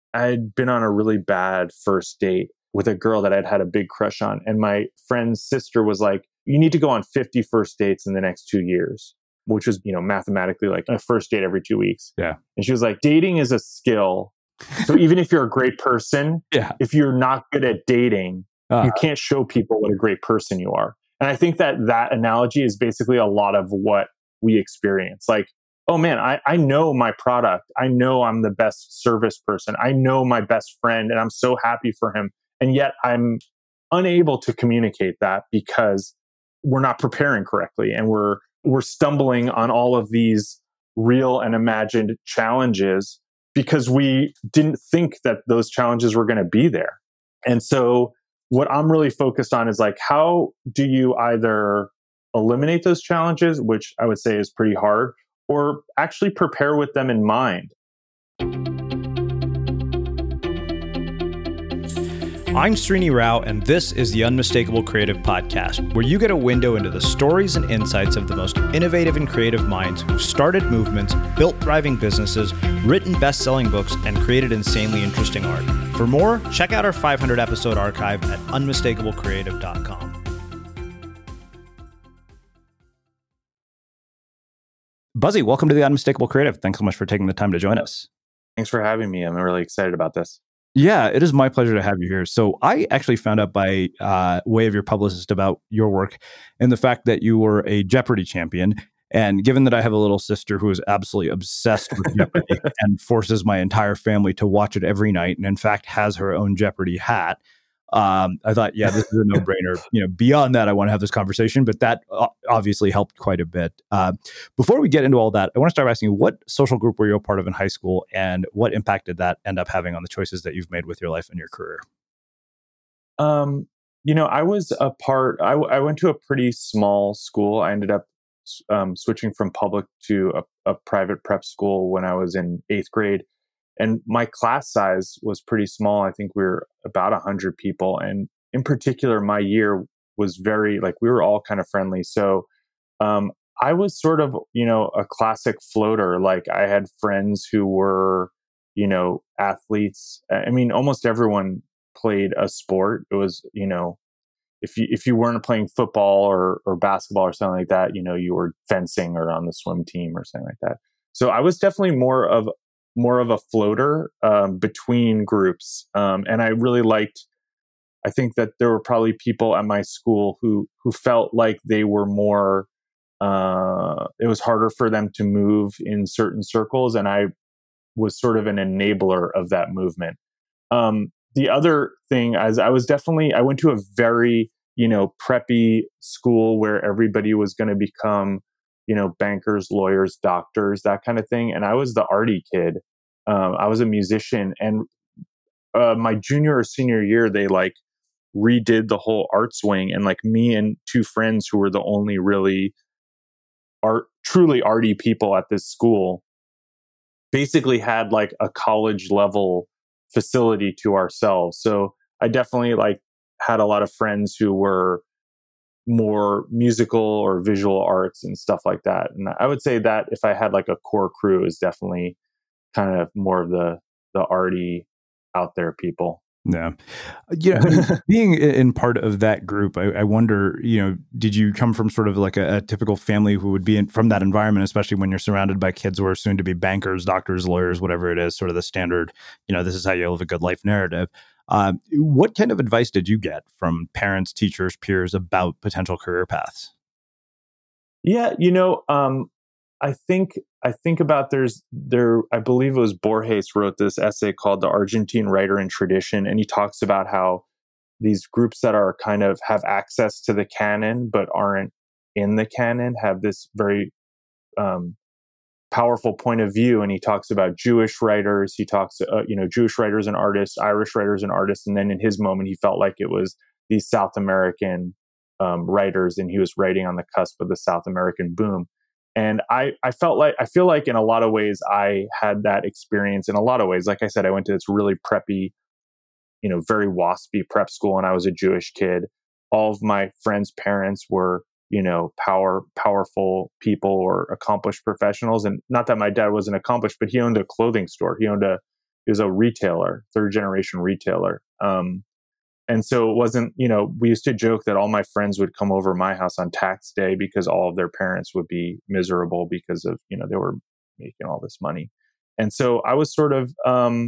I'd been on a really bad first date with a girl that I'd had a big crush on. And my friend's sister was like, you need to go on 50 first dates in the next 2 years, which was, mathematically like a first date every 2 weeks. Yeah. And she was like, dating is a skill. So even if you're a great person, if you're not good at dating, you can't show people what a great person you are. And I think that analogy is basically a lot of what we experience. Like, oh man, I know my product. I know I'm the best service person. I know my best friend, and I'm so happy for him. And yet I'm unable to communicate that because we're not preparing correctly. And we're stumbling on all of these real and imagined challenges because we didn't think that those challenges were going to be there. And so what I'm really focused on is like, how do you either eliminate those challenges, which I would say is pretty hard, or actually prepare with them in mind? I'm Srini Rao, and this is the Unmistakable Creative Podcast, where you get a window into the stories and insights of the most innovative and creative minds who've started movements, built thriving businesses, written best-selling books, and created insanely interesting art. For more, check out our 500-episode archive at unmistakablecreative.com. Buzzy, welcome to the Unmistakable Creative. Thanks so much for taking the time to join us. Thanks for having me. I'm really excited about this. Yeah, it is my pleasure to have you here. So I actually found out by way of your publicist about your work and the fact that you were a Jeopardy champion. And given that I have a little sister who is absolutely obsessed with Jeopardy and forces my entire family to watch it every night, and in fact has her own Jeopardy hat, I thought, yeah, this is a no-brainer. Beyond that, I want to have this conversation, but that obviously helped quite a bit. Before we get into all that, I want to start by asking you, what social group were you a part of in high school, and what impact did that end up having on the choices that you've made with your life and your career? I was a part. I went to a pretty small school. I ended up switching from public to a private prep school when I was in 8th grade. And my class size was pretty small. I think we were about 100 people. And in particular, my year was very, we were all kind of friendly. So I was sort of, a classic floater. Like I had friends who were, athletes. I mean, almost everyone played a sport. It was, if you weren't playing football or basketball or something like that, you were fencing or on the swim team or something like that. So I was definitely more of a floater between groups. And I really I think that there were probably people at my school who felt like they were more, it was harder for them to move in certain circles. And I was sort of an enabler of that movement. The other thing is I went to a very, preppy school where everybody was going to become, bankers, lawyers, doctors, that kind of thing. And I was the arty kid. I was a musician, and my junior or senior year, they redid the whole arts wing, and me and two friends who were the only really truly arty people at this school basically had a college level facility to ourselves. So I definitely had a lot of friends who were more musical or visual arts and stuff like that. And I would say that if I had a core crew, is definitely kind of more of the arty out there people. Yeah. Being in part of that group, I wonder, did you come from sort of a typical family who would be from that environment, especially when you're surrounded by kids who are soon to be bankers, doctors, lawyers, whatever it is, sort of the standard, this is how you live a good life narrative. What kind of advice did you get from parents, teachers, peers about potential career paths? Yeah, I think about I believe it was Borges wrote this essay called The Argentine Writer and Tradition. And he talks about how these groups that are kind of have access to the canon, but aren't in the canon, have this very powerful point of view. And he talks about Jewish writers. He talks, Jewish writers and artists, Irish writers and artists. And then in his moment, he felt like it was these South American writers, and he was writing on the cusp of the South American boom. And I feel like in a lot of ways I had that experience. In a lot of ways, like I said, I went to this really preppy, very waspy prep school, and I was a Jewish kid. All of my friends' parents were, powerful people or accomplished professionals. And not that my dad wasn't accomplished, but he owned a clothing store. He owned a a retailer, third generation retailer. And so it wasn't, we used to joke that all my friends would come over my house on tax day because all of their parents would be miserable because of, they were making all this money. And so I was sort of,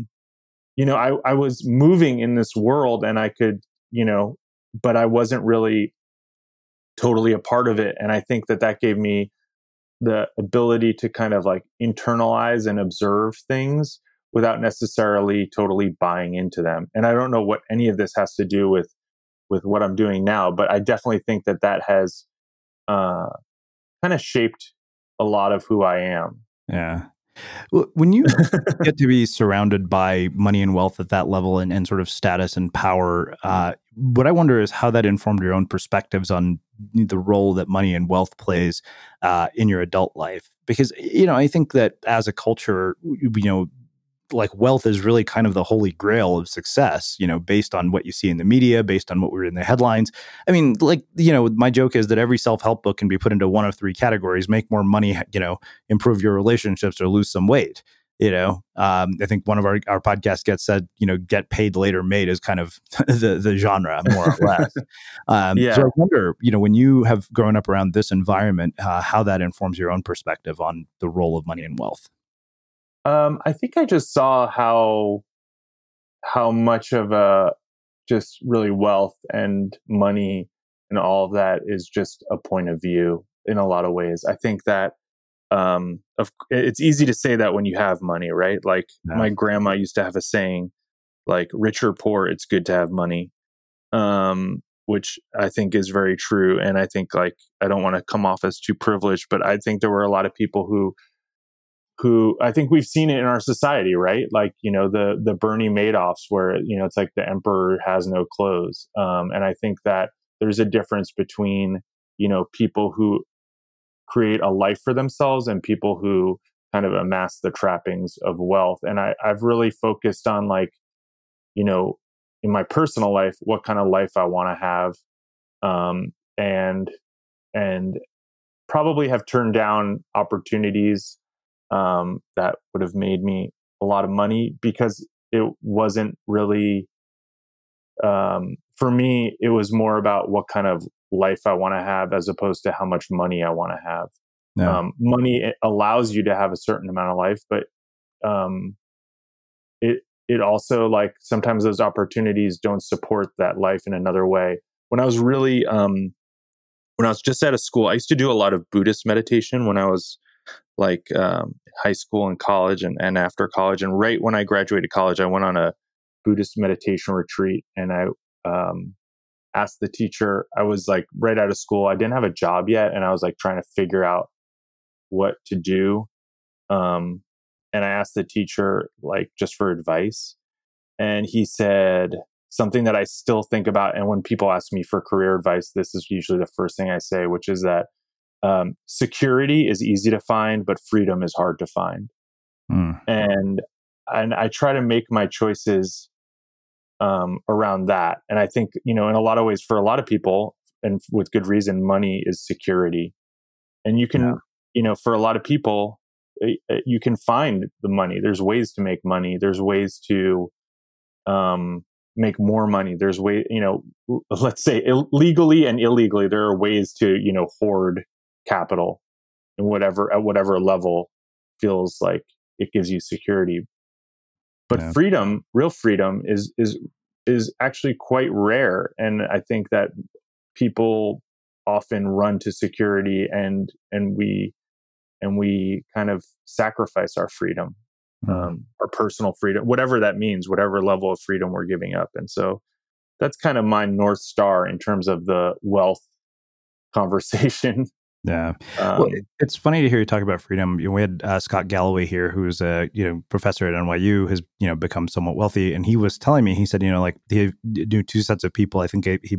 I was moving in this world, and I could, but I wasn't really totally a part of it. And I think that gave me the ability to kind of like internalize and observe things without necessarily totally buying into them. And I don't know what any of this has to do with what I'm doing now, but I definitely think that has kind of shaped a lot of who I am. Yeah. Well, when you get to be surrounded by money and wealth at that level and sort of status and power, what I wonder is how that informed your own perspectives on the role that money and wealth plays in your adult life. Because, I think that as a culture, like wealth is really kind of the holy grail of success, based on what you see in the media, based on what we're in the headlines. I mean, like, my joke is that every self-help book can be put into one of three categories: make more money, improve your relationships, or lose some weight. I think one of our podcast guests said, get paid later made is kind of the genre, more or less. Yeah. So I wonder, when you have grown up around this environment, how that informs your own perspective on the role of money and wealth. I think I just saw how much of just really wealth and money and all of that is just a point of view in a lot of ways. I think that it's easy to say that when you have money, right? Like my grandma used to have a saying, like, rich or poor, it's good to have money, which I think is very true. And I think, like, I don't want to come off as too privileged, but I think there were a lot of people who I think we've seen it in our society, right? Like, the Bernie Madoffs, where, it's like the emperor has no clothes. And I think that there's a difference between, people who create a life for themselves and people who kind of amass the trappings of wealth. And I've really focused on, like, in my personal life, what kind of life I want to have. And probably have turned down opportunities that would have made me a lot of money because it wasn't really, for me, it was more about what kind of life I want to have as opposed to how much money I want to have. Yeah. Money allows you to have a certain amount of life, but it also, like, sometimes those opportunities don't support that life in another way. When I was really, when I was just out of school, I used to do a lot of Buddhist meditation when I was like high school and college and after college. And right when I graduated college, I went on a Buddhist meditation retreat, and I asked the teacher, I was like right out of school. I didn't have a job yet, and I was like trying to figure out what to do. And I asked the teacher, like, just for advice. And he said something that I still think about. And when people ask me for career advice, this is usually the first thing I say, which is that security is easy to find, but freedom is hard to find. And I try to make my choices around that. And I think, in a lot of ways, for a lot of people, and with good reason, money is security. And you can, for a lot of people, you can find the money. There's ways to make money. There's ways to make more money. There's let's say legally and illegally, there are ways to, hoard capital and at whatever level feels like it gives you security. But freedom, real freedom, is actually quite rare. And I think that people often run to security and we kind of sacrifice our freedom, our personal freedom, whatever that means, whatever level of freedom we're giving up. And so that's kind of my North Star in terms of the wealth conversation. Yeah. Well, it's funny to hear you talk about freedom. We had Scott Galloway here, who's a professor at NYU, has become somewhat wealthy, and he was telling me, he said, like, he knew two sets of people. I think he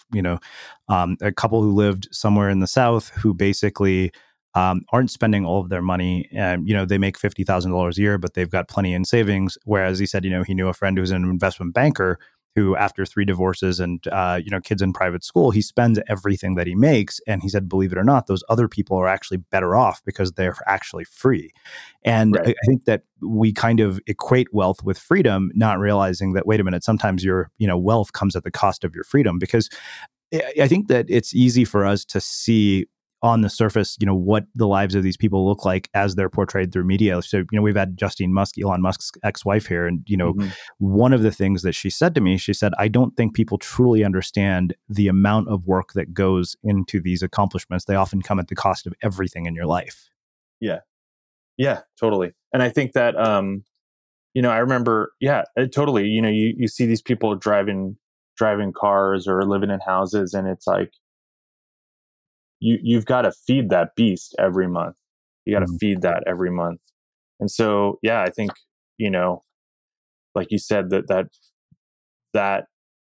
a couple who lived somewhere in the South who basically aren't spending all of their money, and they make $50,000 a year, but they've got plenty in savings. Whereas he said, he knew a friend who was an investment banker who, after 3 divorces and kids in private school, he spends everything that he makes. And he said, believe it or not, those other people are actually better off because they're actually free. And Right. I think that we kind of equate wealth with freedom, not realizing that, wait a minute, sometimes your wealth comes at the cost of your freedom. Because I think that it's easy for us to see on the surface, what the lives of these people look like as they're portrayed through media. So, we've had Justine Musk, Elon Musk's ex-wife here. And, one of the things that she said to me, she said, I don't think people truly understand the amount of work that goes into these accomplishments. They often come at the cost of everything in your life. Yeah. Yeah, totally. And I think that, I remember, totally. You see these people driving cars or living in houses, and it's like, you've got to feed that beast every month. You got to feed that every month. And so, I think, like you said, that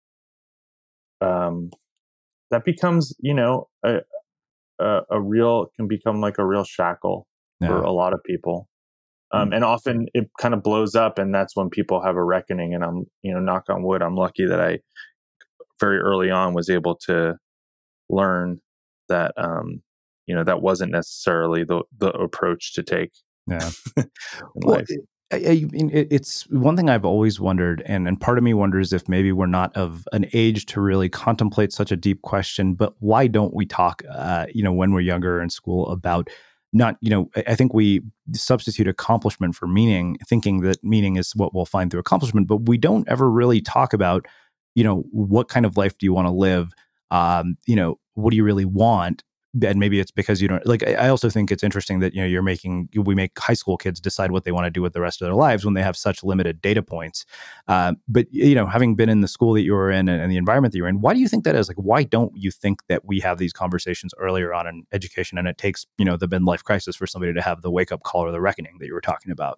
becomes, can become like a real shackle for a lot of people. And often it kind of blows up, and that's when people have a reckoning. And I'm, knock on wood, I'm lucky that I very early on was able to learn that, that wasn't necessarily the approach to take in life. It's one thing I've always wondered, and part of me wonders if maybe we're not of an age to really contemplate such a deep question, but why don't we talk, when we're younger in school about not, I think we substitute accomplishment for meaning, thinking that meaning is what we'll find through accomplishment, but we don't ever really talk about, what kind of life do you want to live? What do you really want? And maybe it's because you don't I also think it's interesting that, we make high school kids decide what they want to do with the rest of their lives when they have such limited data points. But, having been in the school that you were in and the environment that you're in, why do you think that is? Why don't you think that we have these conversations earlier on in education, and it takes, the midlife crisis for somebody to have the wake up call or the reckoning that you were talking about?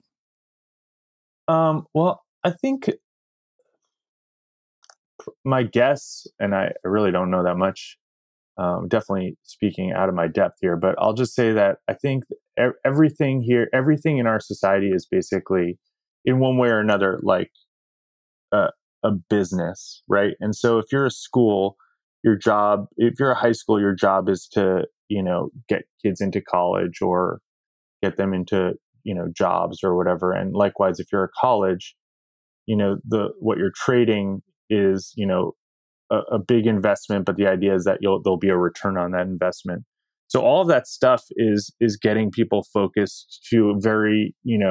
Well, I think my guess, and I really don't know that much, definitely speaking out of my depth here, but I'll just say that I think everything in our society is basically, in one way or another, like a business, right? And so if you're a school, if you're a high school, your job is to, get kids into college or get them into, jobs or whatever. And likewise, if you're a college, what you're trading is, a big investment, but the idea is that there'll be a return on that investment. So all of that stuff is getting people focused to very,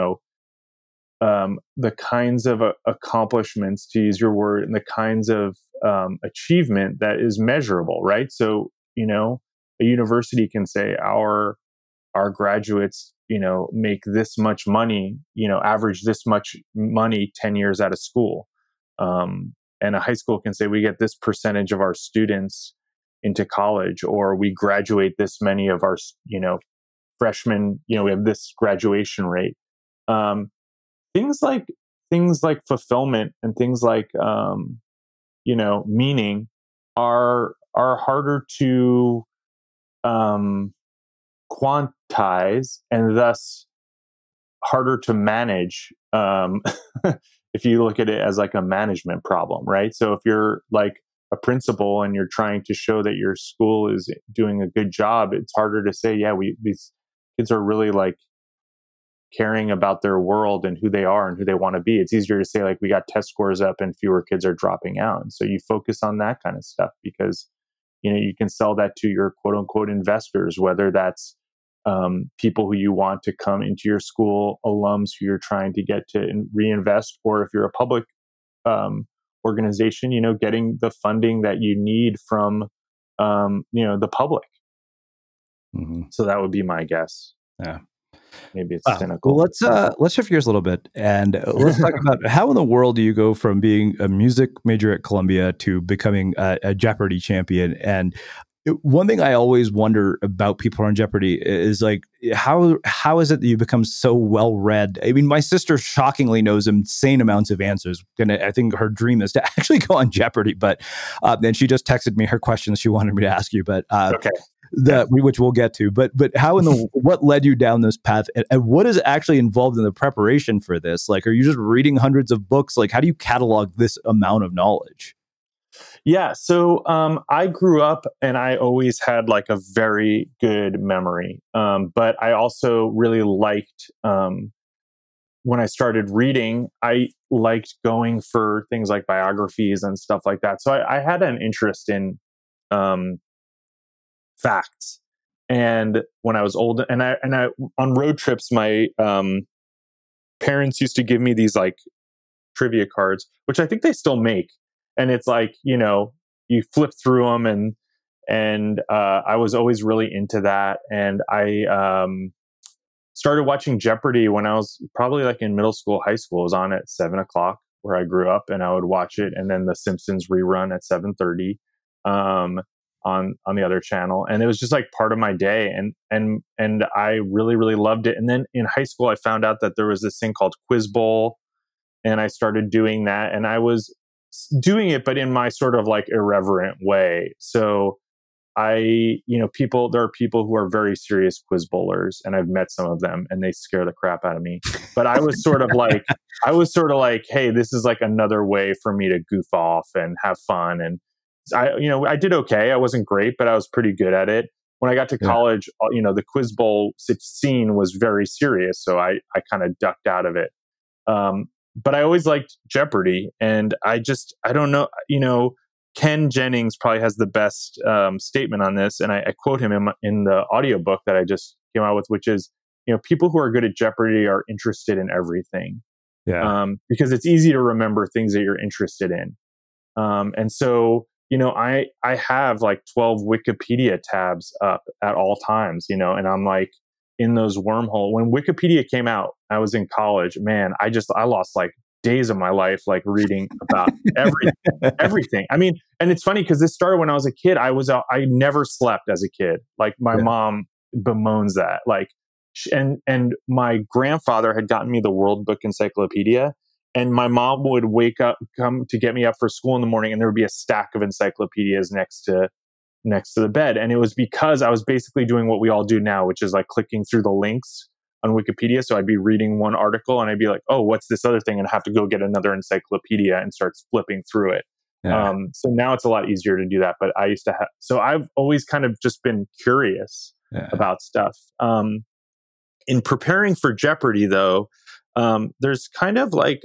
the kinds of accomplishments, to use your word, and the kinds of achievement that is measurable, right? So, a university can say our graduates, make this much money, average this much money 10 years out of school. And a high school can say we get this percentage of our students into college, or we graduate this many of our, freshmen, we have this graduation rate. Things like fulfillment and things like, meaning are harder to quantize, and thus harder to manage. If you look at it as like a management problem, right? So if you're like a principal and you're trying to show that your school is doing a good job, it's harder to say, these kids are really like caring about their world and who they are and who they want to be. It's easier to say like, we got test scores up and fewer kids are dropping out. And so you focus on that kind of stuff because, you can sell that to your quote unquote investors, whether that's people who you want to come into your school, alums who you're trying to get to reinvest, or if you're a public organization, getting the funding that you need from, the public. Mm-hmm. So that would be my guess. Yeah. Maybe it's cynical. Well, let's shift gears a little bit and let's talk about how in the world do you go from being a music major at Columbia to becoming a Jeopardy champion? And one thing I always wonder about people who are on Jeopardy is like, how is it that you become so well read? I mean, my sister shockingly knows insane amounts of answers, and I think her dream is to actually go on Jeopardy. But then she just texted me her questions she wanted me to ask you. But okay. which we'll get to. But how what led you down this path, and what is actually involved in the preparation for this? Like, are you just reading hundreds of books? Like, how do you catalog this amount of knowledge? Yeah. So I grew up and I always had like a very good memory. But I also really liked, when I started reading, I liked going for things like biographies and stuff like that. So I had an interest in um, facts. And when I was old, and I on road trips, my parents used to give me these like trivia cards, which I think they still make. And it's like, you flip through them, and I was always really into that. And I started watching Jeopardy when I was probably like in middle school, high school. It was on at 7 o'clock where I grew up, and I would watch it. And then the Simpsons rerun at 7:30 on the other channel. And it was just like part of my day. And I really, really loved it. And then in high school, I found out that there was this thing called Quiz Bowl, and I started doing that. And I was doing it, but in my sort of like irreverent way. So there are people who are very serious quiz bowlers, and I've met some of them, and they scare the crap out of me. But I was sort of like, hey, this is like another way for me to goof off and have fun. And I did okay. I wasn't great, but I was pretty good at it. When I got to college, the quiz bowl scene was very serious, so I kind of ducked out of it. But I always liked Jeopardy, and I don't know, Ken Jennings probably has the best statement on this, and I quote him in the audiobook that I just came out with, which is, people who are good at Jeopardy are interested in everything. Yeah. Because it's easy to remember things that you're interested in. And so, I have like 12 Wikipedia tabs up at all times, and I'm like in those wormhole. When Wikipedia came out, I was in college, man, I lost like days of my life, like reading about everything. I mean, and it's funny because this started when I was a kid. I never slept as a kid. Like my mom bemoans that, like, and my grandfather had gotten me the World Book Encyclopedia, and my mom would come to get me up for school in the morning, and there would be a stack of encyclopedias next to the bed. And it was because I was basically doing what we all do now, which is like clicking through the links on Wikipedia. So I'd be reading one article and I'd be like, oh, what's this other thing? And I have to go get another encyclopedia and start flipping through it. Yeah. So now it's a lot easier to do that. But I used to have, so I've always kind of just been curious about stuff. In preparing for Jeopardy, though, there's kind of like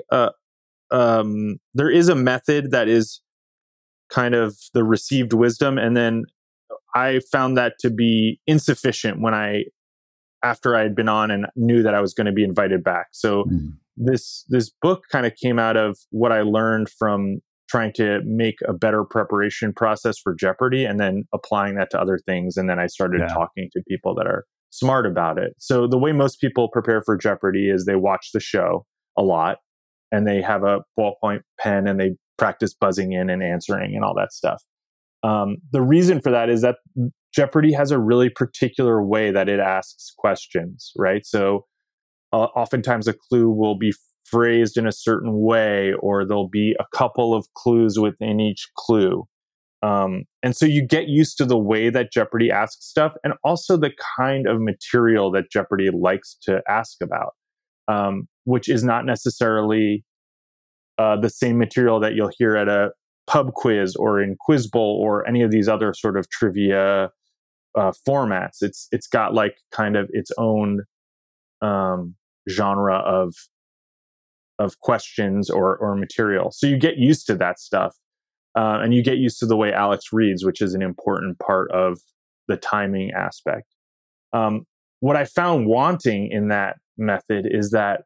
there is a method that is kind of the received wisdom, and then I found that to be insufficient after I had been on and knew that I was going to be invited back. So this book kind of came out of what I learned from trying to make a better preparation process for Jeopardy, and then applying that to other things. And then I started talking to people that are smart about it. So the way most people prepare for Jeopardy is they watch the show a lot, and they have a ballpoint pen, and they practice buzzing in and answering and all that stuff. The reason for that is that Jeopardy has a really particular way that it asks questions, right? So oftentimes a clue will be phrased in a certain way, or there'll be a couple of clues within each clue. And so you get used to the way that Jeopardy asks stuff, and also the kind of material that Jeopardy likes to ask about, which is not necessarily the same material that you'll hear at a pub quiz or in Quiz Bowl or any of these other sort of trivia formats. It's got like kind of its own genre of questions or material. So you get used to that stuff, and you get used to the way Alex reads, which is an important part of the timing aspect. What I found wanting in that method is that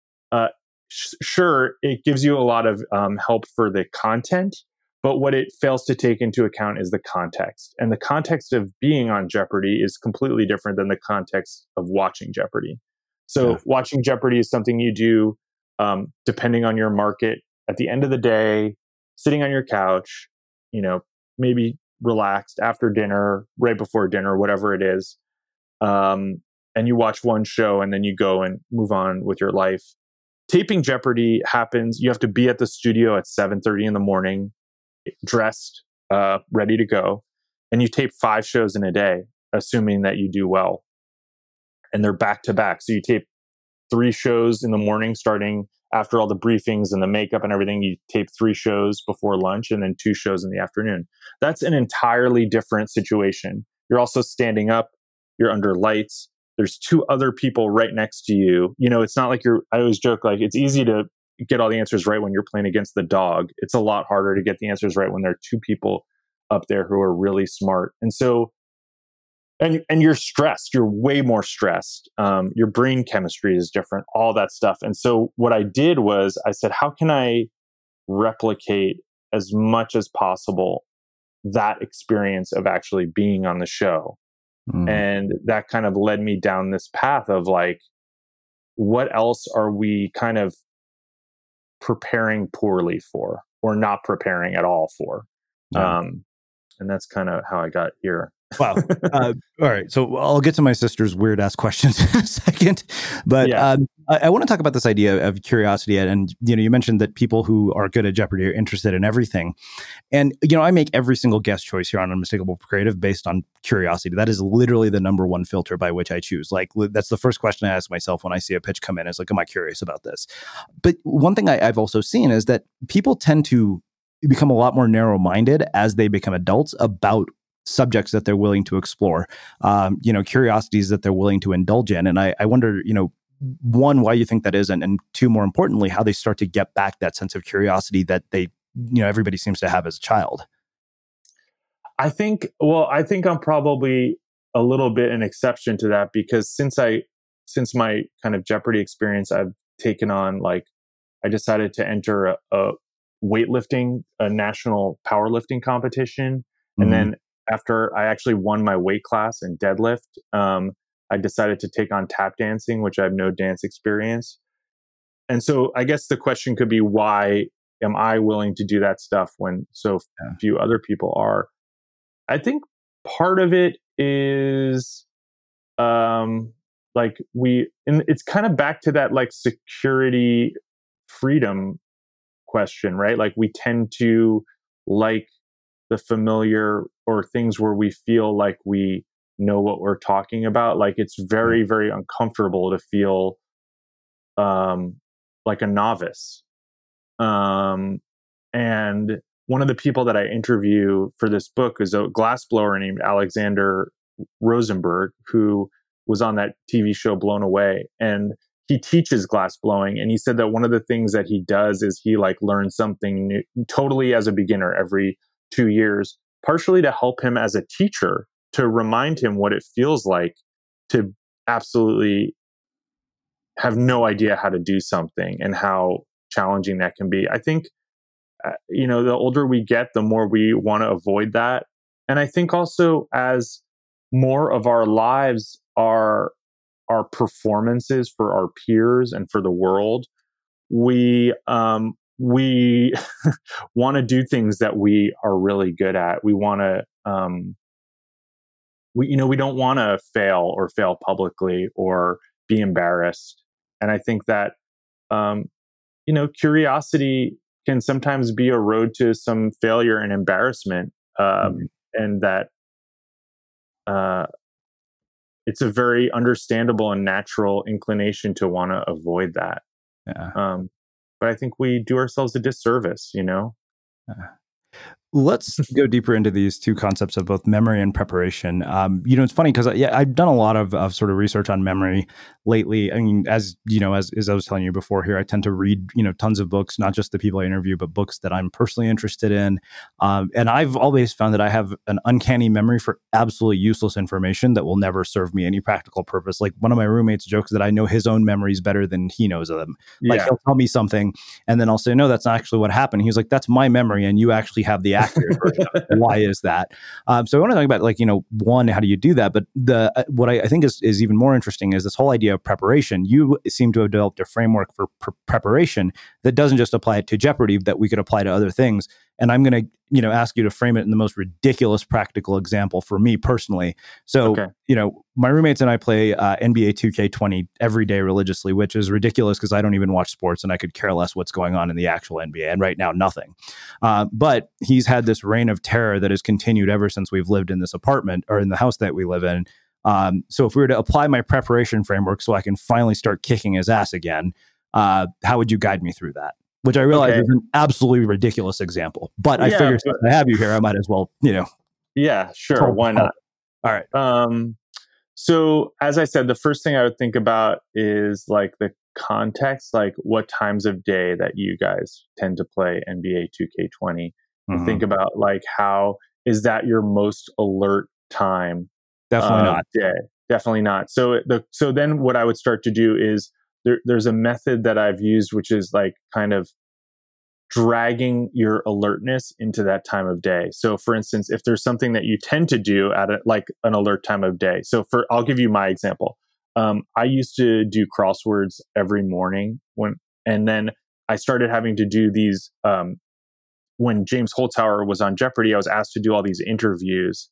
sure, it gives you a lot of help for the content, but what it fails to take into account is the context. And the context of being on Jeopardy is completely different than the context of watching Jeopardy. So watching Jeopardy is something you do depending on your market at the end of the day, sitting on your couch, maybe relaxed after dinner, right before dinner, whatever it is. And you watch one show and then you go and move on with your life. Taping Jeopardy happens. You have to be at the studio at 7:30 in the morning, dressed, ready to go. And you tape 5 shows in a day. assuming that you do well. And they're back to back. So you tape 3 shows in the morning, starting after all the briefings and the makeup and everything. You tape 3 shows before lunch and then 2 shows in the afternoon. That's an entirely different situation. You're also standing up, you're under lights. There's 2 other people right next to you. It's not like I always joke, like, it's easy to get all the answers right when you're playing against the dog. It's a lot harder to get the answers right when there are 2 people up there who are really smart. And so, and you're stressed, you're way more stressed. Your brain chemistry is different, all that stuff. And so what I did was I said, how can I replicate as much as possible that experience of actually being on the show? And that kind of led me down this path of like, what else are we kind of preparing poorly for, or not preparing at all for? And that's kind of how I got here. Wow. All right. So I'll get to my sister's weird ass questions in a second, but I want to talk about this idea of curiosity. And you mentioned that people who are good at Jeopardy are interested in everything. And I make every single guest choice here on Unmistakable Creative based on curiosity. That is literally the number one filter by which I choose. Like, that's the first question I ask myself when I see a pitch come in, is like, am I curious about this? But one thing I've also seen is that people tend to become a lot more narrow-minded as they become adults about subjects that they're willing to explore, curiosities that they're willing to indulge in. And I wonder, one, why you think that is, and 2, more importantly, how they start to get back that sense of curiosity that they, everybody seems to have as a child. I think I'm probably a little bit an exception to that, because since my kind of Jeopardy experience, I've taken on, I decided to enter a weightlifting, a national powerlifting competition. And then after I actually won my weight class in deadlift, I decided to take on tap dancing, which I have no dance experience. And so I guess the question could be, why am I willing to do that stuff when so few other people are? I think part of it is it's kind of back to that like security freedom question, right? Like, we tend to like the familiar, or things where we feel like we know what we're talking about. Like, it's very, very uncomfortable to feel like a novice. And one of the people that I interview for this book is a glassblower named Alexander Rosenberg, who was on that TV show Blown Away. And he teaches glass blowing. And he said that one of the things that he does is he learns something new, totally as a beginner, every 2 years, partially to help him as a teacher, to remind him what it feels like to absolutely have no idea how to do something and how challenging that can be. I think, the older we get, the more we want to avoid that. And I think also, as more of our lives are performances for our peers and for the world, we want to do things that we are really good at. We want to, we don't want to fail publicly or be embarrassed. And I think that, curiosity can sometimes be a road to some failure and embarrassment. And that, it's a very understandable and natural inclination to want to avoid that. Yeah. But I think we do ourselves a disservice, Let's go deeper into these 2 concepts of both memory and preparation. It's funny because I've done a lot of sort of research on memory lately. I mean, as I was telling you before here, I tend to read, tons of books, not just the people I interview, but books that I'm personally interested in. And I've always found that I have an uncanny memory for absolutely useless information that will never serve me any practical purpose. Like, one of my roommates jokes that I know his own memories better than he knows of them. Like, he'll tell me something and then I'll say, no, that's not actually what happened. He was like, that's my memory and you actually have the accurate version of it. Why is that? So I want to talk about, one, how do you do that? But what I think is even more interesting is this whole idea of preparation. You seem to have developed a framework for preparation that doesn't just apply to Jeopardy, that we could apply to other things. And I'm going to, ask you to frame it in the most ridiculous practical example for me personally. So, Okay. My roommates and I play NBA 2K20 every day religiously, which is ridiculous because I don't even watch sports and I could care less what's going on in the actual NBA. And right now, nothing. But he's had this reign of terror that has continued ever since we've lived in this apartment or in the house that we live in. So if we were to apply my preparation framework so I can finally start kicking his ass again, how would you guide me through that? Which I realize is an absolutely ridiculous example, but I figure since I have you here, I might as well, Yeah, sure. Why not? All right. So as I said, the first thing I would think about is like the context, like what times of day that you guys tend to play NBA 2K20. And think about like how is that your most alert time? Definitely not. Day? Definitely not. So then what I would start to do is there's a method that I've used, which is like kind of dragging your alertness into that time of day. So for instance, if there's something that you tend to do at like an alert time of day. So I'll give you my example. I used to do crosswords every morning and then I started having to do these, when James Holzhauer was on Jeopardy, I was asked to do all these interviews.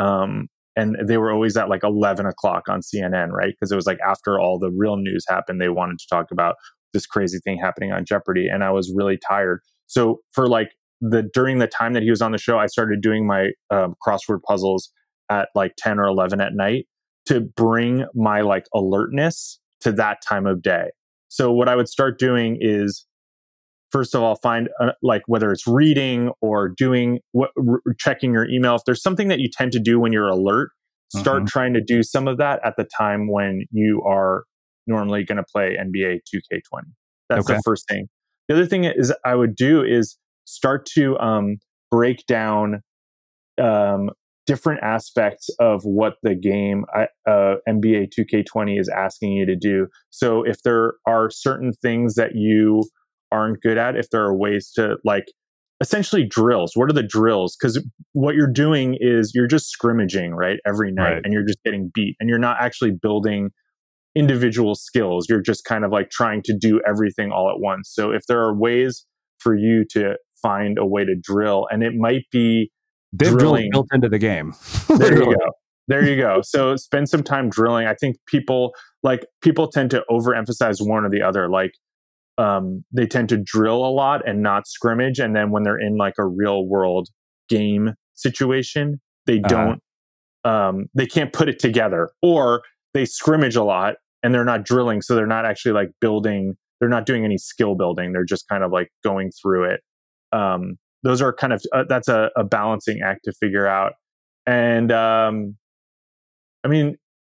And they were always at like 11 o'clock on CNN, right? Because it was like after all the real news happened, they wanted to talk about this crazy thing happening on Jeopardy. And I was really tired. So for like during the time that he was on the show, I started doing my crossword puzzles at like 10 or 11 at night to bring my like alertness to that time of day. So what I would start doing is, first of all, find like whether it's reading or checking your email. If there's something that you tend to do when you're alert, start trying to do some of that at the time when you are normally going to play NBA 2K20. That's the first thing. The other thing is I would do is start to break down different aspects of what the game NBA 2K20 is asking you to do. So if there are certain things that you aren't good at, if there are ways to like essentially drills, what are the drills? Because what you're doing is you're just scrimmaging, right, every night, and you're just getting beat and you're not actually building individual skills. You're just kind of like trying to do everything all at once. So if there are ways for you to find a way to drill, and it might be drilling built into the game. There you go. So spend some time drilling. I think people tend to overemphasize one or the other. Like they tend to drill a lot and not scrimmage. And then when they're in like a real world game situation, they don't, they can't put it together, or they scrimmage a lot and they're not drilling. So they're not actually like building, they're not doing any skill building. They're just kind of like going through it. Those are kind of, that's a balancing act to figure out. And I mean,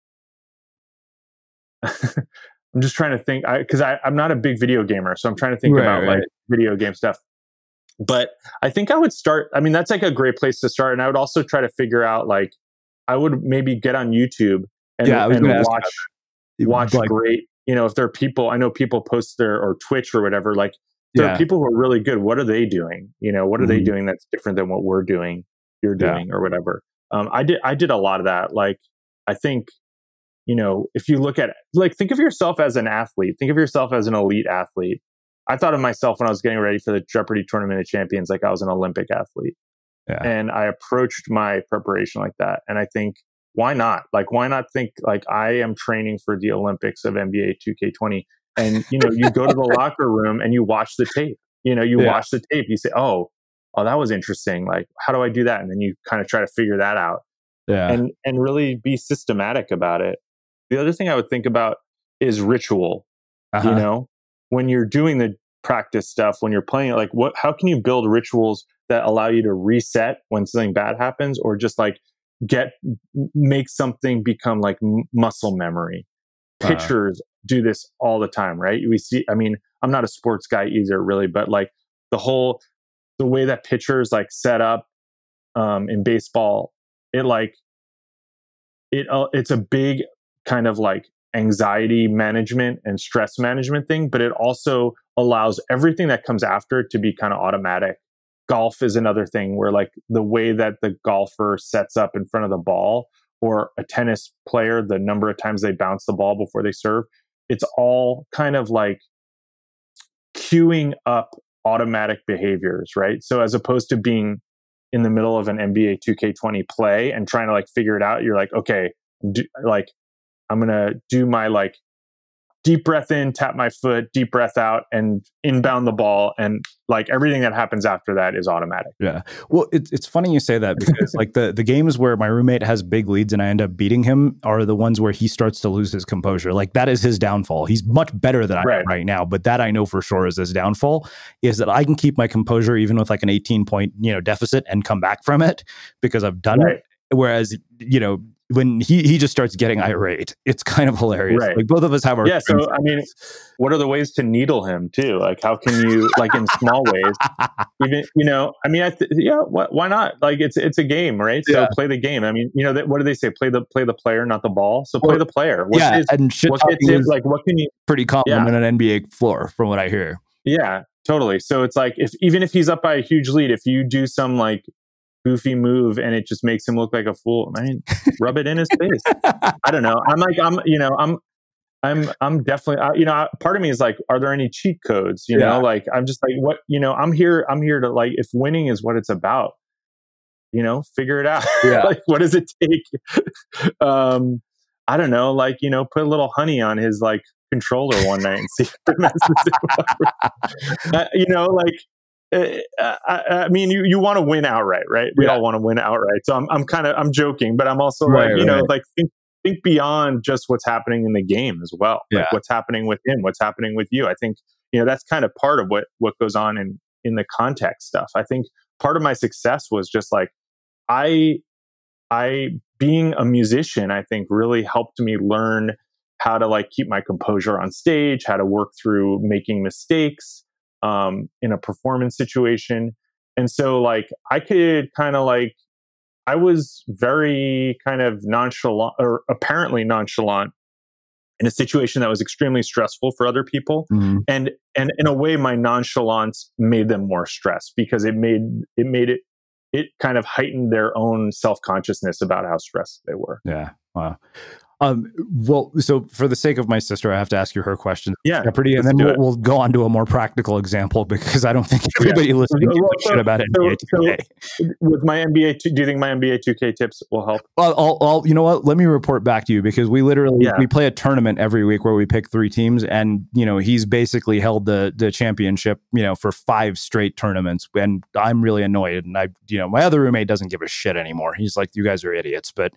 I'm just trying to think, because I'm not a big video gamer, so I'm trying to think about like video game stuff. But I think I would start, I mean, that's like a great place to start. And I would also try to figure out, like, I would maybe get on YouTube and watch like, great, if there are people, I know people post or Twitch or whatever, like there are people who are really good. What are they doing? What are they doing that's different than what you're doing or whatever. I did a lot of that. Like, I think, if you look at, like, think of yourself as an athlete, think of yourself as an elite athlete. I thought of myself when I was getting ready for the Jeopardy Tournament of Champions, like I was an Olympic athlete. Yeah. And I approached my preparation like that. And I think, why not? Like, why not think like I am training for the Olympics of NBA 2K20? And, you go to the locker room and you watch the tape. Watch the tape. You say, oh, that was interesting. Like, how do I do that? And then you kind of try to figure that out. Yeah. And really be systematic about it. The other thing I would think about is ritual. When you're doing the practice stuff, when you're playing it, like how can you build rituals that allow you to reset when something bad happens, or just like make something become like muscle memory? Pitchers do this all the time, right? We see, I mean, I'm not a sports guy either really, but like the way that pitchers like set up in baseball, it's a big kind of like anxiety management and stress management thing, but it also allows everything that comes after it to be kind of automatic. Golf is another thing where like the way that the golfer sets up in front of the ball, or a tennis player, the number of times they bounce the ball before they serve, it's all kind of like queuing up automatic behaviors, right? So as opposed to being in the middle of an NBA 2K20 play and trying to like figure it out, you're like, okay, I'm going to do my like deep breath in, tap my foot, deep breath out, and inbound the ball. And like everything that happens after that is automatic. Yeah. Well, it's funny you say that because like the games where my roommate has big leads and I end up beating him are the ones where he starts to lose his composure. Like that is his downfall. He's much better than I am right now, but that I know for sure is his downfall, is that I can keep my composure even with like an 18-point, deficit and come back from it because I've done it. Whereas, when he just starts getting irate, it's kind of hilarious. Like both of us have our So I mean, what are the ways to needle him too? Like how can you like in small ways, even I mean, why not? Like it's a game, right? So play the game. I mean, what do they say? Play the player, not the ball. So play the player. And shit what gets it? Like what can you? Pretty common on an NBA floor, from what I hear. Yeah, totally. So it's like even if he's up by a huge lead, if you do some like goofy move and it just makes him look like a fool, I mean, rub it in his face. I don't know. I'm definitely, part of me is like, are there any cheat codes? Like, I'm just like, what, I'm here to like, if winning is what it's about, figure it out. Like, what does it take? I don't know, like, put a little honey on his like controller one night and see if it messes it up. I mean, you want to win outright, right? We all want to win outright. So I'm joking, but I'm also like think beyond just what's happening in the game as well. Like what's happening with him, what's happening with you. I think, that's kind of part of what goes on in the context stuff. I think part of my success was just like, I being a musician, I think really helped me learn how to like keep my composure on stage, how to work through making mistakes in a performance situation. And so like I could kind of like, I was very kind of nonchalant or apparently nonchalant in a situation that was extremely stressful for other people. Mm-hmm. And in a way, my nonchalance made them more stressed because it kind of heightened their own self-consciousness about how stressed they were. Yeah. Wow. Well, so for the sake of my sister, I have to ask you her question. Yeah, Jeopardy, and then we'll go on to a more practical example because I don't think everybody listening gives a shit about NBA 2K. With my NBA, do you think my NBA 2K tips will help? I'll you know what? Let me report back to you because we literally we play a tournament every week where we pick 3 teams, and he's basically held the championship for 5 straight tournaments, and I'm really annoyed. And my other roommate doesn't give a shit anymore. He's like, you guys are idiots, but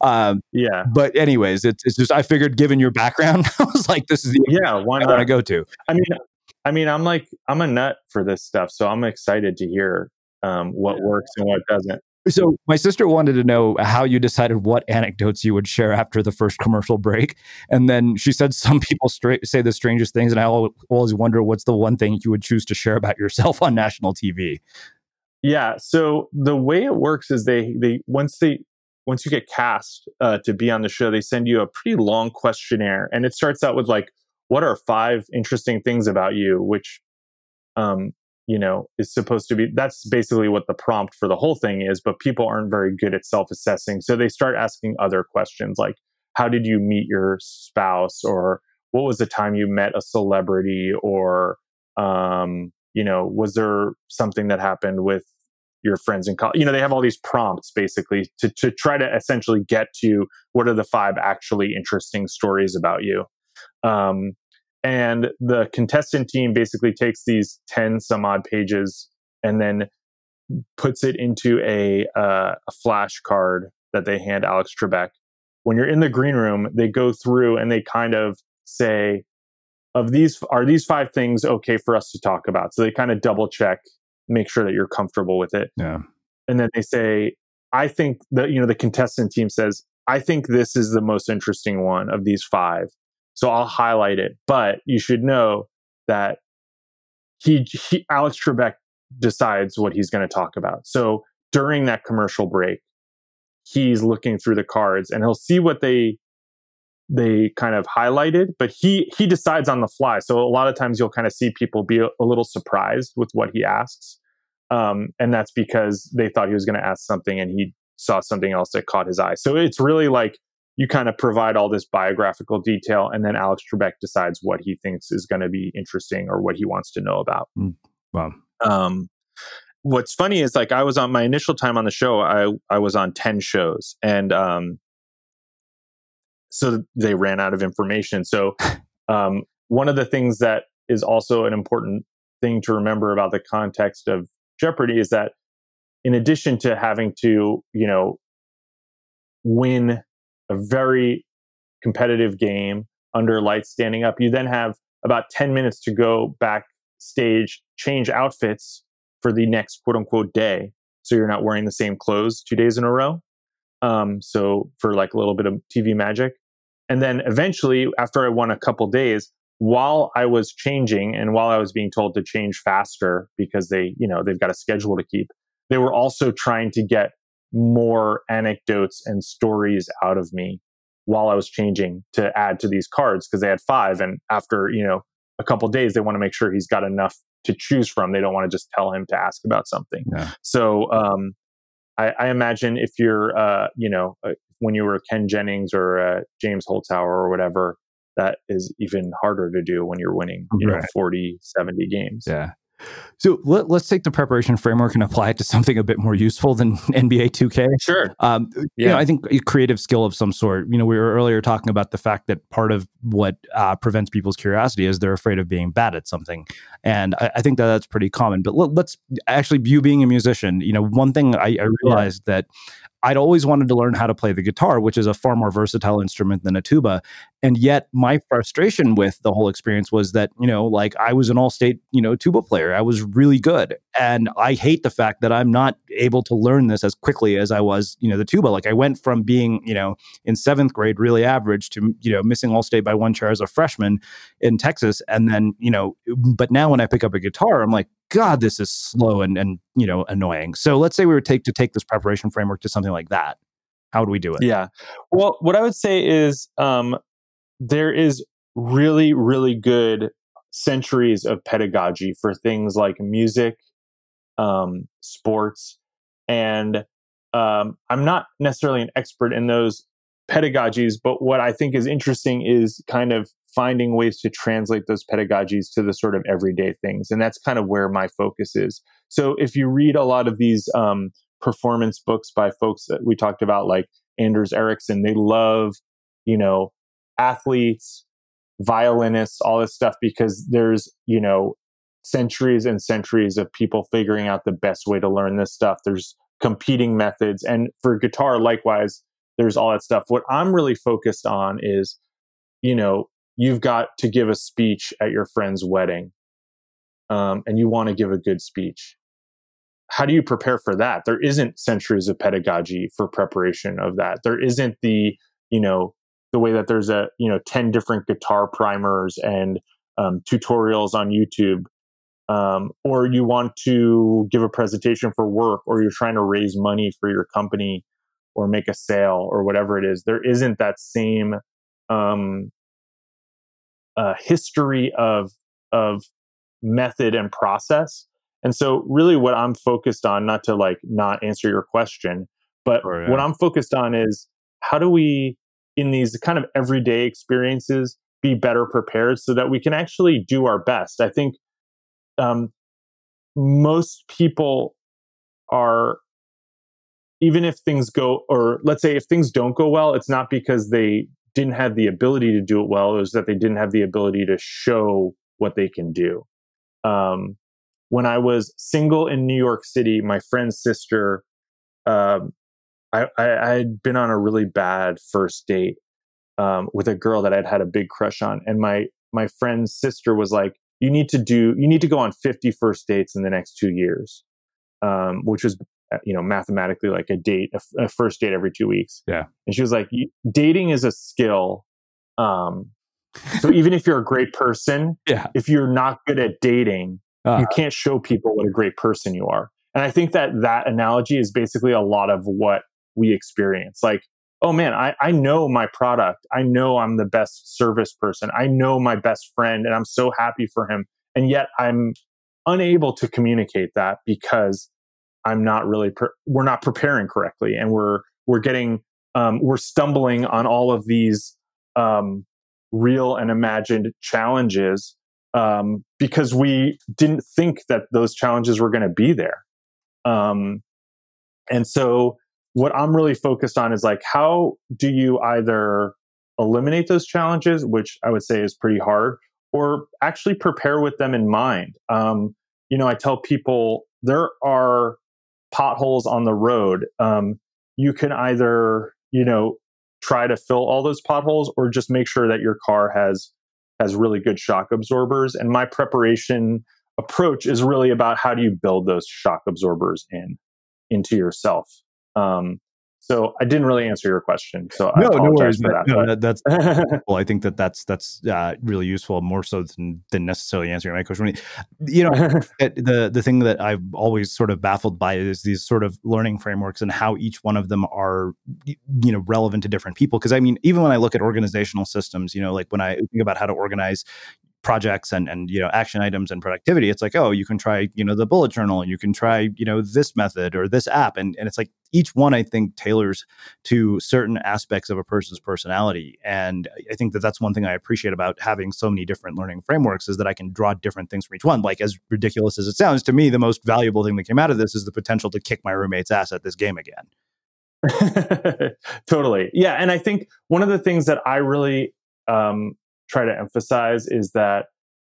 But anyway. It's just I figured, given your background, I was like, this is the why not? I want to go to. I mean, I'm a nut for this stuff, so I'm excited to hear what works and what doesn't. So my sister wanted to know how you decided what anecdotes you would share after the first commercial break, and then she said some people say the strangest things, and I always wonder what's the one thing you would choose to share about yourself on national TV. Yeah. So the way it works is they once you get cast to be on the show, they send you a pretty long questionnaire, and it starts out with like, what are 5 interesting things about you, which, is supposed to be, that's basically what the prompt for the whole thing is, but people aren't very good at self-assessing. So they start asking other questions like, how did you meet your spouse? Or what was the time you met a celebrity? Or, was there something that happened with your friends in college? They have all these prompts basically to try to essentially get to what are the 5 actually interesting stories about you. And the contestant team basically takes these 10 some odd pages and then puts it into a flashcard that they hand Alex Trebek. When you're in the green room, they go through and they kind of say, are these 5 things okay for us to talk about? So they kind of double check, make sure that you're comfortable with it. Yeah. And then they say, I think that, the contestant team says, I think this is the most interesting one of these 5. So I'll highlight it, but you should know that Alex Trebek decides what he's going to talk about. So during that commercial break, he's looking through the cards and he'll see what they kind of highlighted, but he decides on the fly. So a lot of times you'll kind of see people be a little surprised with what he asks. And that's because they thought he was going to ask something and he saw something else that caught his eye. So it's really like you kind of provide all this biographical detail, and then Alex Trebek decides what he thinks is going to be interesting or what he wants to know about. Wow. Um, what's funny is like I was on my initial time on the show, I was on 10 shows, and so they ran out of information. So one of the things that is also an important thing to remember about the context of Jeopardy is that in addition to having to, win a very competitive game under lights standing up, you then have about 10 minutes to go backstage, change outfits for the next quote unquote day. So you're not wearing the same clothes 2 days in a row. So for like a little bit of TV magic. And then eventually, after I won a couple days, while I was changing and while I was being told to change faster because they've got a schedule to keep, they were also trying to get more anecdotes and stories out of me while I was changing to add to these cards because they had 5. And after, a couple days, they want to make sure he's got enough to choose from. They don't want to just tell him to ask about something. Yeah. So I imagine if you're, when you were Ken Jennings or James Holzhauer or whatever, that is even harder to do when you're winning, Right. 40, 70 games. Yeah. So let's take the preparation framework and apply it to something a bit more useful than NBA 2K. Sure. I think a creative skill of some sort. We were earlier talking about the fact that part of what prevents people's curiosity is they're afraid of being bad at something. And I think that's pretty common. But let's actually, you being a musician, one thing I realized that I'd always wanted to learn how to play the guitar, which is a far more versatile instrument than a tuba. And yet my frustration with the whole experience was that, I was an all-state, tuba player. I was really good. And I hate the fact that I'm not able to learn this as quickly as I was, the tuba. Like I went from being, in 7th grade, really average to, missing all-state by 1 chair as a freshman in Texas. And then, but now when I pick up a guitar, I'm like, God, this is slow and annoying. So let's say we were to take this preparation framework to something like that. How would we do it? Yeah. Well, what I would say is there is really, really good centuries of pedagogy for things like music, sports, and I'm not necessarily an expert in those pedagogies, but what I think is interesting is kind of finding ways to translate those pedagogies to the sort of everyday things. And that's kind of where my focus is. So if you read a lot of these performance books by folks that we talked about, like Anders Ericsson, they love, athletes, violinists, all this stuff, because there's, centuries and centuries of people figuring out the best way to learn this stuff. There's competing methods. And for guitar, likewise, there's all that stuff. What I'm really focused on is, you've got to give a speech at your friend's wedding, and you want to give a good speech. How do you prepare for that? There isn't centuries of pedagogy for preparation of that. There isn't the way that there's 10 different guitar primers and tutorials on YouTube. Or you want to give a presentation for work, or you're trying to raise money for your company or make a sale or whatever it is. There isn't that same history of method and process. And so really what I'm focused on, not to not answer your question, but what I'm focused on is how do we, in these kind of everyday experiences, be better prepared so that we can actually do our best. I think most people are, even if things go, or let's say if things don't go well, it's not because they didn't have the ability to do it well. It was that they didn't have the ability to show what they can do. When I was single in New York City, my friend's sister, I had been on a really bad first date with a girl that I'd had a big crush on. And my friend's sister was like, you need to go on 50 first dates in the next 2 years, which was, mathematically like a first date every 2 weeks. Yeah. And she was like, dating is a skill. So even if you're a great person, if you're not good at dating, you can't show people what a great person you are. And I think that analogy is basically a lot of what we experience. Like, oh man, I know my product. I know I'm the best service person. I know my best friend, and I'm so happy for him. And yet I'm unable to communicate that because I'm not really, we're not preparing correctly. And we're stumbling on all of these real and imagined challenges because we didn't think that those challenges were going to be there. And so what I'm really focused on is like, how do you either eliminate those challenges, which I would say is pretty hard, or actually prepare with them in mind? I tell people there are potholes on the road. You can either, try to fill all those potholes or just make sure that your car has really good shock absorbers. And my preparation approach is really about how do you build those shock absorbers into yourself. So I didn't really answer your question, so I apologize for that. No, that's well, I think that's really useful, more so than necessarily answering my question. The thing that I've always sort of baffled by is these sort of learning frameworks and how each one of them are, relevant to different people. Because I mean, even when I look at organizational systems, like when I think about how to organize projects and action items and productivity, it's like, oh, you can try the bullet journal, you can try this method or this app, and it's like each one I think tailors to certain aspects of a person's personality. And I think that that's one thing I appreciate about having so many different learning frameworks, is that I can draw different things from each one. Like, as ridiculous as it sounds, to me the most valuable thing that came out of this is the potential to kick my roommate's ass at this game again. Totally. Yeah. And I think one of the things that I really try to emphasize is that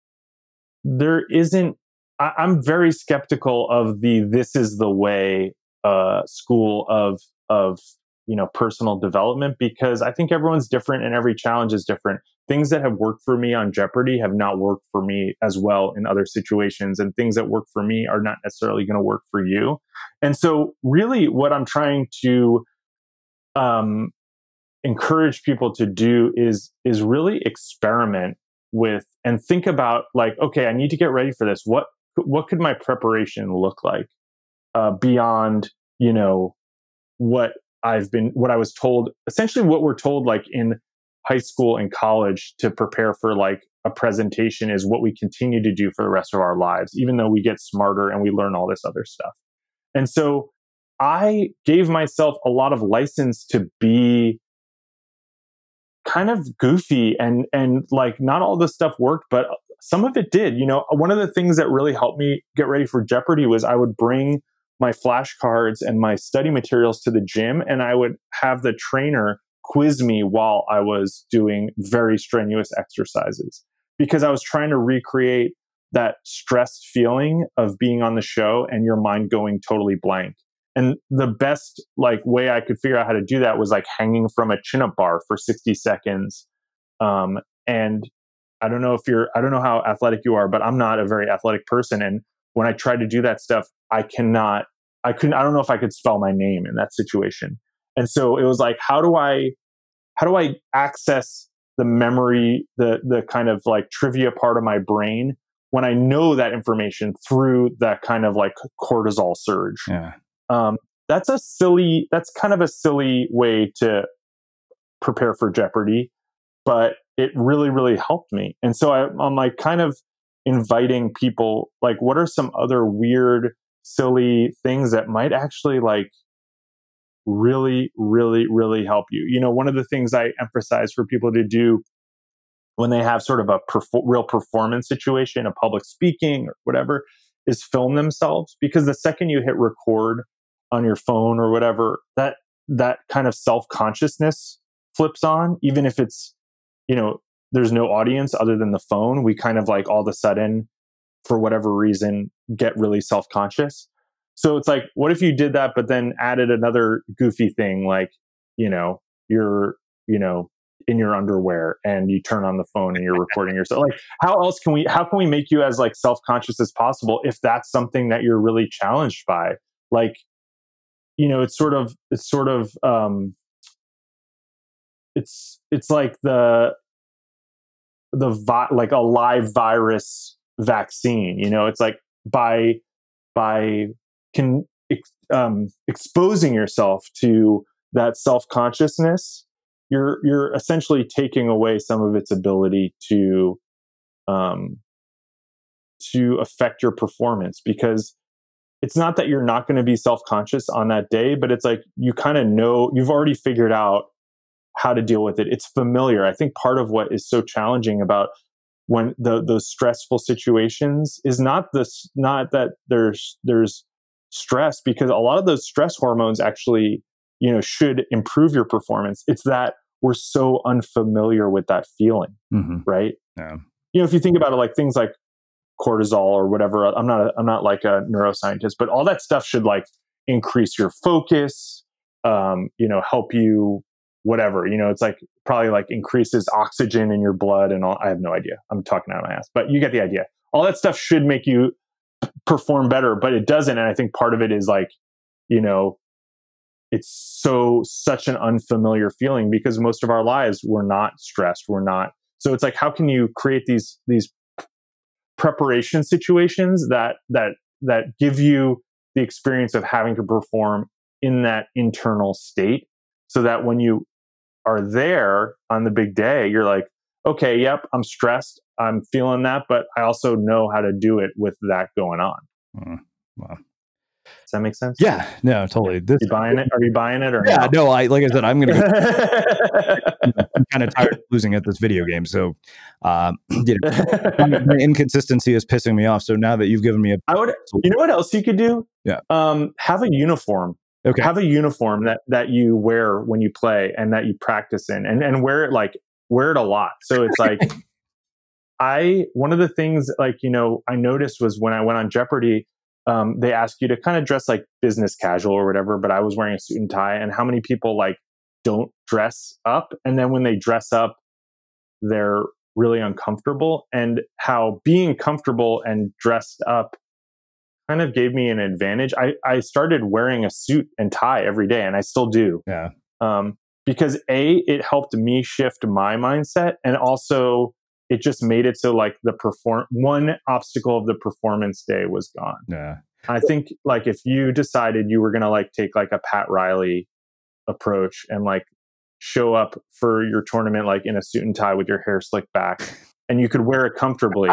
I'm very skeptical of this is the way school of personal development, because I think everyone's different and every challenge is different. Things that have worked for me on Jeopardy have not worked for me as well in other situations, and things that work for me are not necessarily going to work for you. And so really what I'm trying to encourage people to do is really experiment with and think about, like, okay, I need to get ready for this. What could my preparation look like beyond what I was told, essentially what we're told like in high school and college to prepare for like a presentation is what we continue to do for the rest of our lives, even though we get smarter and we learn all this other stuff. And so I gave myself a lot of license to be kind of goofy and like not all this stuff worked, but some of it did. One of the things that really helped me get ready for Jeopardy was I would bring my flashcards and my study materials to the gym, and I would have the trainer quiz me while I was doing very strenuous exercises, because I was trying to recreate that stressed feeling of being on the show and your mind going totally blank. And the best way I could figure out how to do that was like hanging from a chin-up bar for 60 seconds. And I don't know how athletic you are, but I'm not a very athletic person. And when I tried to do that stuff, I don't know if I could spell my name in that situation. And so it was like, how do I access the memory, the kind of like trivia part of my brain when I know that information through that kind of like cortisol surge? Yeah. That's kind of a silly way to prepare for Jeopardy, but it really, really helped me. And so I'm like kind of inviting people, like, what are some other weird, silly things that might actually like really, really, really help you? One of the things I emphasize for people to do when they have sort of a real performance situation, a public speaking or whatever, is film themselves, because the second you hit record on your phone or whatever, that kind of self-consciousness flips on, even if it's, there's no audience other than the phone. We kind of like all of a sudden, for whatever reason, get really self-conscious. So it's like, what if you did that, but then added another goofy thing, like, you're, in your underwear and you turn on the phone and you're recording yourself. Like, how can we make you as like self-conscious as possible if that's something that you're really challenged by? Like, it's like like a live virus vaccine. It's like by exposing yourself to that self-consciousness, you're essentially taking away some of its ability to affect your performance, because it's not that you're not going to be self-conscious on that day, but it's like you kind of know, you've already figured out how to deal with it. It's familiar. I think part of what is so challenging about when those stressful situations is not that there's stress, because a lot of those stress hormones actually, should improve your performance. It's that we're so unfamiliar with that feeling, right? Yeah. If you think about it, like things like cortisol or whatever, I'm not like a neuroscientist, but all that stuff should like increase your focus, help you, whatever, it's like probably like increases oxygen in your blood and all. I have no idea. I'm talking out of my ass, but you get the idea. All that stuff should make you perform better, but it doesn't. And I think part of it is like, it's such an unfamiliar feeling, because most of our lives we're not stressed. So it's like, how can you create these preparation situations that give you the experience of having to perform in that internal state, so that when you are there on the big day, you're like, okay, yep, I'm stressed, I'm feeling that, but I also know how to do it with that going on. Wow. Does that make sense? Yeah, no, totally. Are you buying it or yeah, no? Like I said, I'm going to I'm kind of tired of losing at this video game. So, my inconsistency is pissing me off. So now that you've given me you know what else you could do? Yeah. Have a uniform. Okay. Have a uniform that you wear when you play and that you practice in, and wear it a lot. So it's like, one of the things, like, I noticed was when I went on Jeopardy, they ask you to kind of dress like business casual or whatever, but I was wearing a suit and tie, and how many people like don't dress up, and then when they dress up, they're really uncomfortable, and how being comfortable and dressed up kind of gave me an advantage. I started wearing a suit and tie every day, and I still do. Yeah. Because it helped me shift my mindset, and also it just made it so like one obstacle of the performance day was gone. Yeah. I think like if you decided you were going to like take like a Pat Riley approach and like show up for your tournament like in a suit and tie with your hair slicked back, and you could wear it comfortably,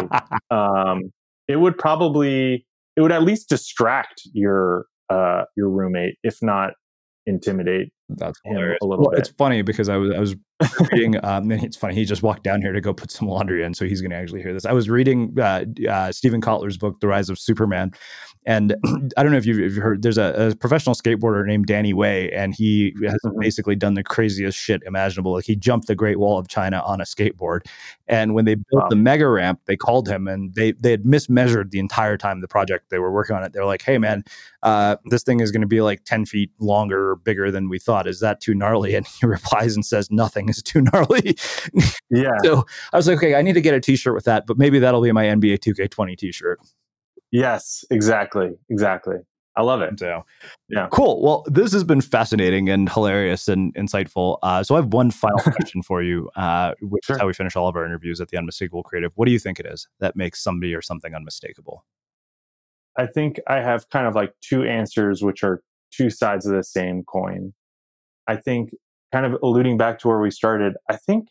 it would at least distract your roommate, if not intimidate. That's him hilarious. a little bit. It's funny because I was reading. It's funny. He just walked down here to go put some laundry in, so he's going to actually hear this. I was reading Stephen Kotler's book, The Rise of Superman, and I don't know if you've heard. There's a professional skateboarder named Danny Way, and he has basically done the craziest shit imaginable. Like he jumped the Great Wall of China on a skateboard, and when they built the mega ramp, they called him, and they had mismeasured the entire time the project they were working on it. They were like, "Hey, man, this thing is going to be like 10 feet longer or bigger than we thought. Is that too gnarly?" And he replies and says, "Nothing is too gnarly." Yeah. So I was like, okay, I need to get a t-shirt with that, but maybe that'll be my NBA 2K20 t-shirt. Yes, exactly. I love it. So, yeah. Cool. Well, this has been fascinating and hilarious and insightful. So I have one final question for you, which is how we finish all of our interviews at the Unmistakable Creative. What do you think it is that makes somebody or something unmistakable? I think I have kind of like two answers, which are two sides of the same coin. I think, kind of alluding back to where we started, I think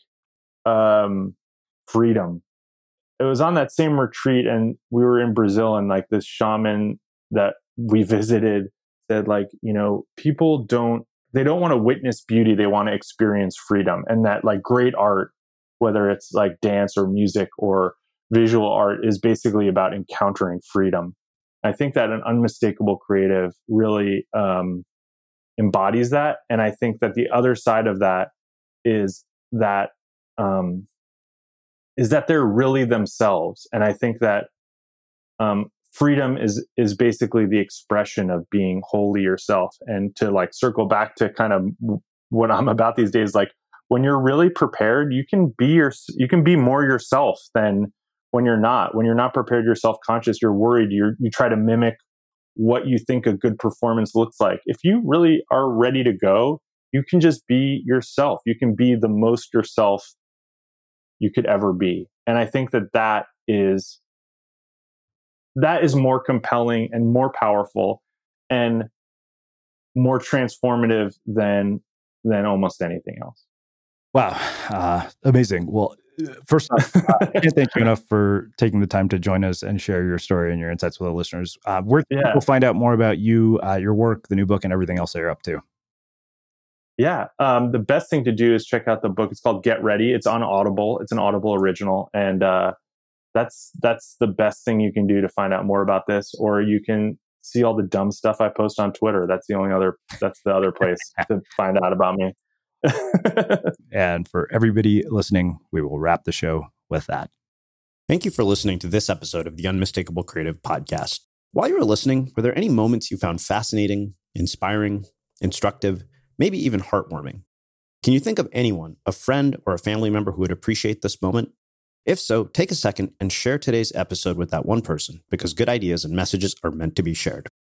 freedom. It was on that same retreat, and we were in Brazil, and like this shaman that we visited said, like, people don't want to witness beauty, they want to experience freedom. And that like great art, whether it's like dance or music or visual art, is basically about encountering freedom. I think that an unmistakable creative really embodies that. And I think that the other side of that is that they're really themselves. And I think that freedom is basically the expression of being wholly yourself. And to like circle back to kind of what I'm about these days, like when you're really prepared, you can be more yourself than when you're not. When you're not prepared, you're self-conscious, you're worried, you try to mimic what you think a good performance looks like. If you really are ready to go, you can just be yourself. You can be the most yourself you could ever be. And I think that is more compelling and more powerful and more transformative than almost anything else. Wow. Amazing. Well, first off, I can't thank you enough for taking the time to join us and share your story and your insights with our listeners. Where can people find out more about you, your work, the new book, and everything else that you're up to? Yeah. The best thing to do is check out the book. It's called Get Ready. It's on Audible. It's an Audible original. And That's the best thing you can do to find out more about this. Or you can see all the dumb stuff I post on Twitter. That's the other place to find out about me. And for everybody listening, we will wrap the show with that. Thank you for listening to this episode of the Unmistakable Creative Podcast. While you were listening, were there any moments you found fascinating, inspiring, instructive, maybe even heartwarming? Can you think of anyone, a friend or a family member who would appreciate this moment? If so, take a second and share today's episode with that one person, because good ideas and messages are meant to be shared.